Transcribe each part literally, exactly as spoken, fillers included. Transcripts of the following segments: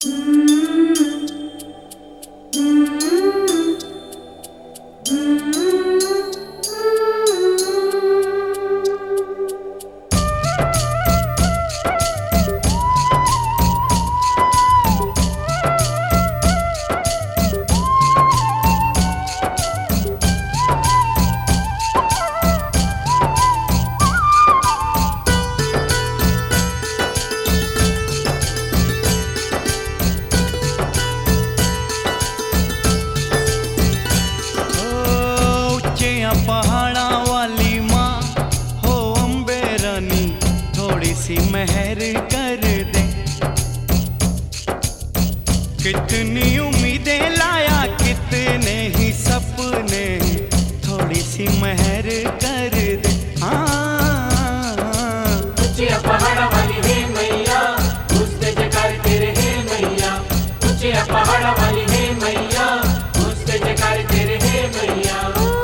पहाड़ा वाली माँ हो अम्बे रानी, थोड़ी सी मेहर कर दे। कितनी उम्मीदें लाया, कितने ही सपने, थोड़ी सी मेहर कर दे। हाँ पहाड़ा वाली है मैया, उससे जकार तेरे है मैया। ऊंचे पहाड़ा वाली है मैया, उससे जकार तेरे है मैया।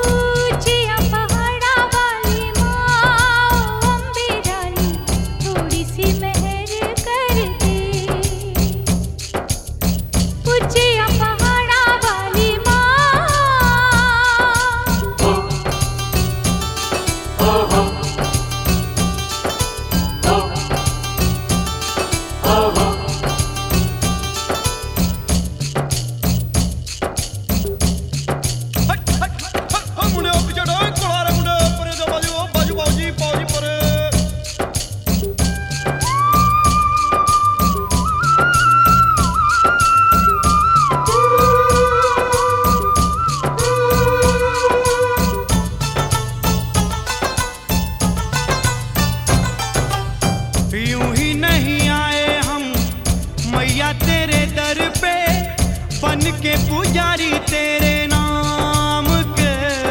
यूं ही नहीं आए हम मैया तेरे दर पे, बन के पुजारी तेरे नाम के।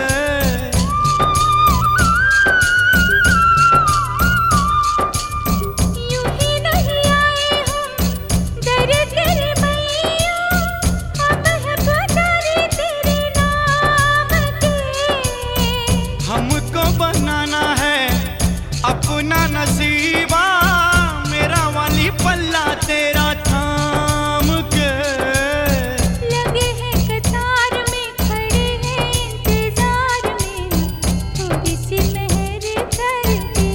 यूं ही नहीं आए हम दर तेरे मैया, हम है पुजारी तेरे नाम के। हमको बनाना है अपना नसीबा, पल्ला तेरा थाम के। लगे हैं कतार में, खड़े हैं इंतजार में, थोड़ी सी मेहर कर दे।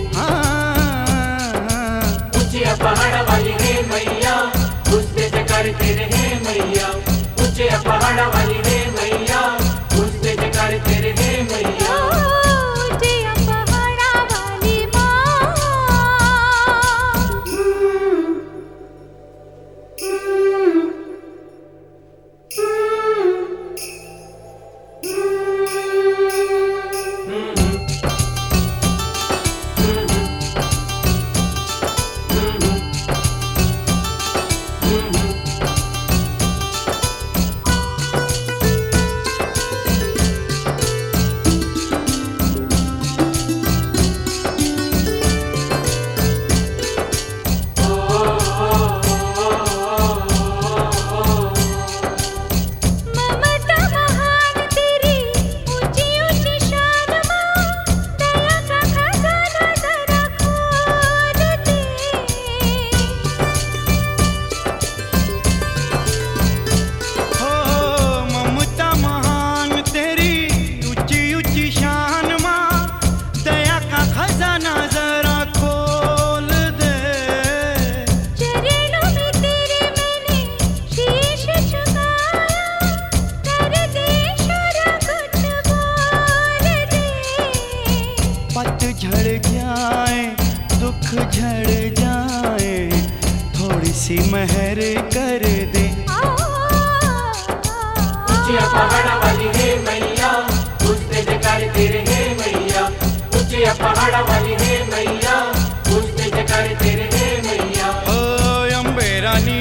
हाँ ऊंचे पहाड़ा वाली है मैया, उससे जकार तेरे है मैया। ऊंचे पहाड़ा वाली है मैया, उससे जकार तेरे है मैया। झड़ जाए दुख झड़ जाए, थोड़ी सी मेहर कर दे। ऊंचे पहाड़ा वाली है मैया, उससे जकार तेरे है मैया। ऊंचे पहाड़ा वाली है मैया, उससे जकार तेरे है मैया। ओ अम्बे रानी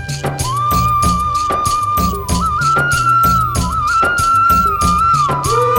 Woo!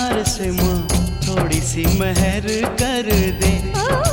प्यार से माँ थोड़ी सी मेहर कर दे। ओ